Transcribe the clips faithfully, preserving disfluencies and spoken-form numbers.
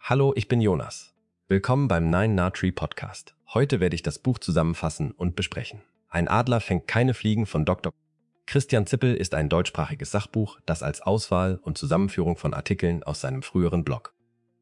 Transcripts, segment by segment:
Hallo, ich bin Jonas. Willkommen beim Nine Na Tree Podcast. Heute werde ich das Buch zusammenfassen und besprechen. Ein Adler fängt keine Fliegen von Doktor Christian Zippel ist ein deutschsprachiges Sachbuch, das als Auswahl und Zusammenführung von Artikeln aus seinem früheren Blog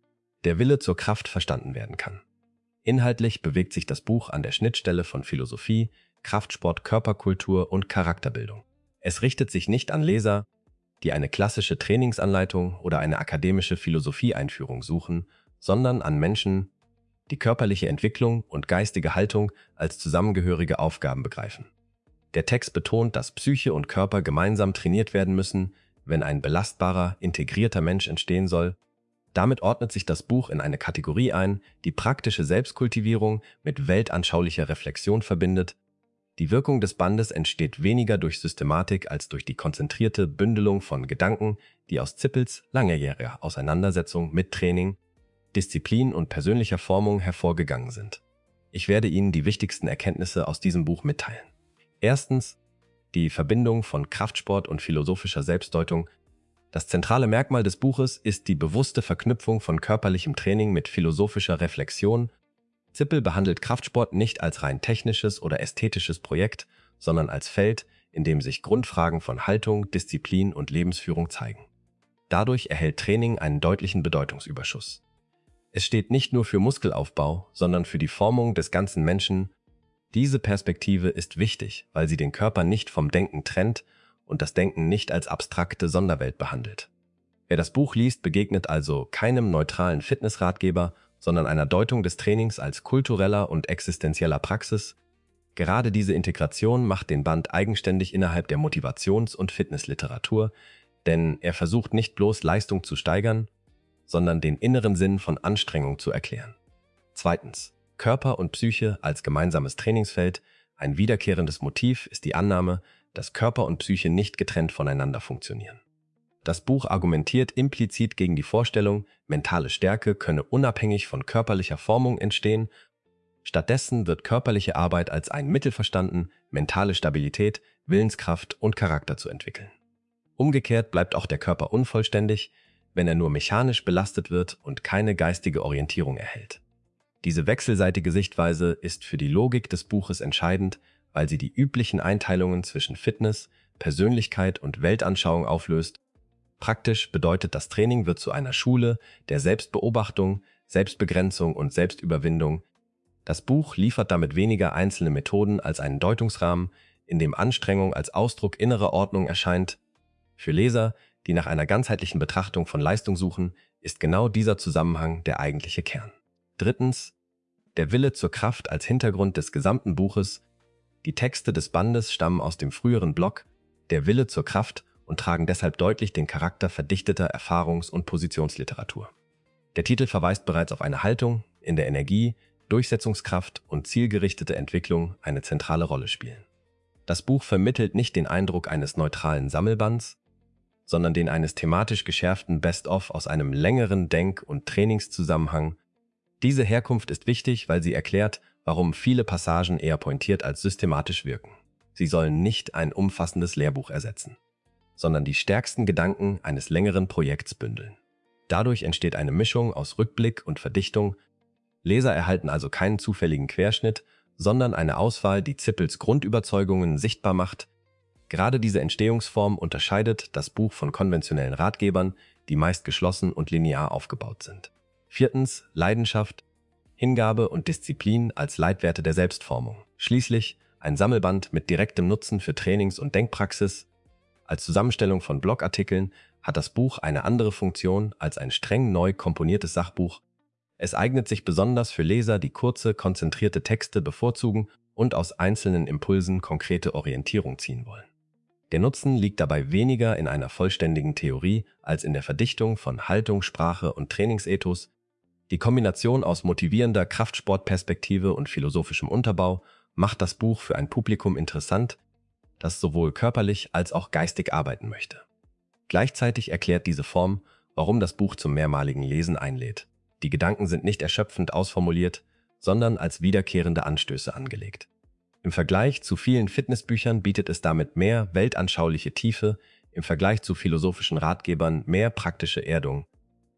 Der Wille zur Kraft verstanden werden kann. Inhaltlich bewegt sich das Buch an der Schnittstelle von Philosophie, Kraftsport, Körperkultur und Charakterbildung. Es richtet sich nicht an Leser, die eine klassische Trainingsanleitung oder eine akademische Philosophieeinführung suchen, sondern an Menschen, die körperliche Entwicklung und geistige Haltung als zusammengehörige Aufgaben begreifen. Der Text betont, dass Psyche und Körper gemeinsam trainiert werden müssen, wenn ein belastbarer, integrierter Mensch entstehen soll. Damit ordnet sich das Buch in eine Kategorie ein, die praktische Selbstkultivierung mit weltanschaulicher Reflexion verbindet. Die Wirkung des Bandes entsteht weniger durch Systematik als durch die konzentrierte Bündelung von Gedanken, die aus Zippels langjähriger Auseinandersetzung mit Training, Disziplin und persönlicher Formung hervorgegangen sind. Ich werde Ihnen die wichtigsten Erkenntnisse aus diesem Buch mitteilen. Erstens, die Verbindung von Kraftsport und philosophischer Selbstdeutung. Das zentrale Merkmal des Buches ist die bewusste Verknüpfung von körperlichem Training mit philosophischer Reflexion. Zippel behandelt Kraftsport nicht als rein technisches oder ästhetisches Projekt, sondern als Feld, in dem sich Grundfragen von Haltung, Disziplin und Lebensführung zeigen. Dadurch erhält Training einen deutlichen Bedeutungsüberschuss. Es steht nicht nur für Muskelaufbau, sondern für die Formung des ganzen Menschen. Diese Perspektive ist wichtig, weil sie den Körper nicht vom Denken trennt und das Denken nicht als abstrakte Sonderwelt behandelt. Wer das Buch liest, begegnet also keinem neutralen Fitnessratgeber, sondern einer Deutung des Trainings als kultureller und existenzieller Praxis. Gerade diese Integration macht den Band eigenständig innerhalb der Motivations- und Fitnessliteratur, denn er versucht nicht bloß Leistung zu steigern, sondern den inneren Sinn von Anstrengung zu erklären. Zweitens. Körper und Psyche als gemeinsames Trainingsfeld. Ein wiederkehrendes Motiv ist die Annahme, dass Körper und Psyche nicht getrennt voneinander funktionieren. Das Buch argumentiert implizit gegen die Vorstellung, mentale Stärke könne unabhängig von körperlicher Formung entstehen. Stattdessen wird körperliche Arbeit als ein Mittel verstanden, mentale Stabilität, Willenskraft und Charakter zu entwickeln. Umgekehrt bleibt auch der Körper unvollständig, wenn er nur mechanisch belastet wird und keine geistige Orientierung erhält. Diese wechselseitige Sichtweise ist für die Logik des Buches entscheidend, weil sie die üblichen Einteilungen zwischen Fitness, Persönlichkeit und Weltanschauung auflöst. Praktisch bedeutet, das Training wird zu einer Schule der Selbstbeobachtung, Selbstbegrenzung und Selbstüberwindung. Das Buch liefert damit weniger einzelne Methoden als einen Deutungsrahmen, in dem Anstrengung als Ausdruck innerer Ordnung erscheint. Für Leser, die nach einer ganzheitlichen Betrachtung von Leistung suchen, ist genau dieser Zusammenhang der eigentliche Kern. Drittens, der Wille zur Kraft als Hintergrund des gesamten Buches. Die Texte des Bandes stammen aus dem früheren Blog Der Wille zur Kraft und tragen deshalb deutlich den Charakter verdichteter Erfahrungs- und Positionsliteratur. Der Titel verweist bereits auf eine Haltung, in der Energie, Durchsetzungskraft und zielgerichtete Entwicklung eine zentrale Rolle spielen. Das Buch vermittelt nicht den Eindruck eines neutralen Sammelbands, sondern den eines thematisch geschärften Best-of aus einem längeren Denk- und Trainingszusammenhang. Diese Herkunft ist wichtig, weil sie erklärt, warum viele Passagen eher pointiert als systematisch wirken. Sie sollen nicht ein umfassendes Lehrbuch ersetzen, sondern die stärksten Gedanken eines längeren Projekts bündeln. Dadurch entsteht eine Mischung aus Rückblick und Verdichtung. Leser erhalten also keinen zufälligen Querschnitt, sondern eine Auswahl, die Zippels Grundüberzeugungen sichtbar macht. Gerade diese Entstehungsform unterscheidet das Buch von konventionellen Ratgebern, die meist geschlossen und linear aufgebaut sind. Viertens, Leidenschaft, Hingabe und Disziplin als Leitwerte der Selbstformung. Schließlich ein Sammelband mit direktem Nutzen für Trainings- und Denkpraxis. Als Zusammenstellung von Blogartikeln hat das Buch eine andere Funktion als ein streng neu komponiertes Sachbuch. Es eignet sich besonders für Leser, die kurze, konzentrierte Texte bevorzugen und aus einzelnen Impulsen konkrete Orientierung ziehen wollen. Der Nutzen liegt dabei weniger in einer vollständigen Theorie als in der Verdichtung von Haltung, Sprache und Trainingsethos. Die Kombination aus motivierender Kraftsportperspektive und philosophischem Unterbau macht das Buch für ein Publikum interessant, das sowohl körperlich als auch geistig arbeiten möchte. Gleichzeitig erklärt diese Form, warum das Buch zum mehrmaligen Lesen einlädt. Die Gedanken sind nicht erschöpfend ausformuliert, sondern als wiederkehrende Anstöße angelegt. Im Vergleich zu vielen Fitnessbüchern bietet es damit mehr weltanschauliche Tiefe, im Vergleich zu philosophischen Ratgebern mehr praktische Erdung.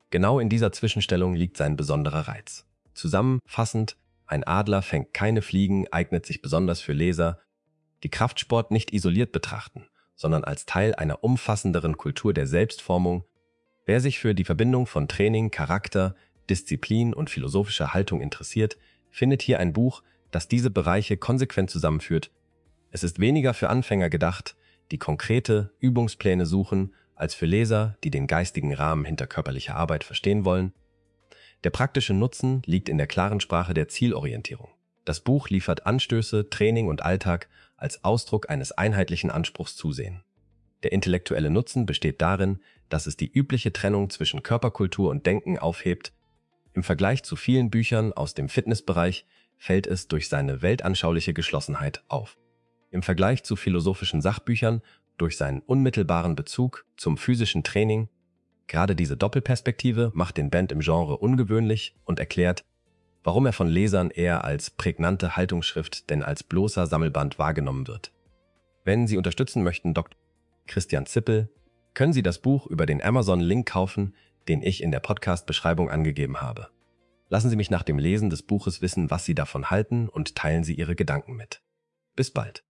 Genau in dieser Zwischenstellung liegt sein besonderer Reiz. Zusammenfassend, Ein Adler fängt keine Fliegen eignet sich besonders für Leser, die Kraftsport nicht isoliert betrachten, sondern als Teil einer umfassenderen Kultur der Selbstformung. Wer sich für die Verbindung von Training, Charakter, Disziplin und philosophischer Haltung interessiert, findet hier ein Buch, das diese Bereiche konsequent zusammenführt. Es ist weniger für Anfänger gedacht, die konkrete Übungspläne suchen, als für Leser, die den geistigen Rahmen hinter körperlicher Arbeit verstehen wollen. Der praktische Nutzen liegt in der klaren Sprache der Zielorientierung. Das Buch liefert Anstöße, Training und Alltag als Ausdruck eines einheitlichen Anspruchs zusehen. Der intellektuelle Nutzen besteht darin, dass es die übliche Trennung zwischen Körperkultur und Denken aufhebt. Im Vergleich zu vielen Büchern aus dem Fitnessbereich fällt es durch seine weltanschauliche Geschlossenheit auf. Im Vergleich zu philosophischen Sachbüchern durch seinen unmittelbaren Bezug zum physischen Training. Gerade diese Doppelperspektive macht den Band im Genre ungewöhnlich und erklärt, warum er von Lesern eher als prägnante Haltungsschrift denn als bloßer Sammelband wahrgenommen wird. Wenn Sie unterstützen möchten, Doktor Christian Zippel, können Sie das Buch über den Amazon-Link kaufen, den ich in der Podcast-Beschreibung angegeben habe. Lassen Sie mich nach dem Lesen des Buches wissen, was Sie davon halten und teilen Sie Ihre Gedanken mit. Bis bald.